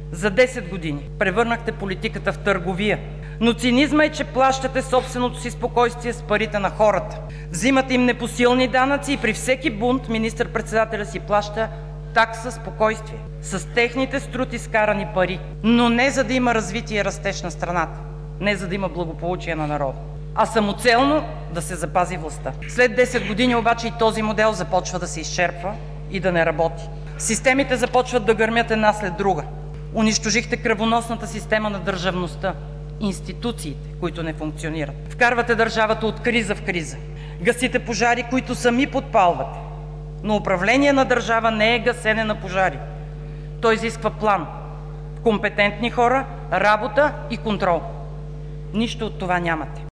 За 10 години превърнахте политиката в търговия, но цинизма е, че плащате собственото си спокойствие с парите на хората. Взимате им непосилни данъци и при всеки бунт министър-председателят си плаща такса спокойствие с техните с труд изкарани пари, но не за да има развитие и растеж на страната, не за да има благополучие на народа, а самоцелно да се запази властта. След 10 години обаче и този модел започва да се изчерпва и да не работи. Системите започват да гърмят една след друга. Унищожихте кръвоносната система на държавността, институциите, които не функционират. Вкарвате държавата от криза в криза. Гасите пожари, които сами подпалвате. Но управление на държава не е гасене на пожари. То изисква план, компетентни хора, работа и контрол. Нищо от това нямате.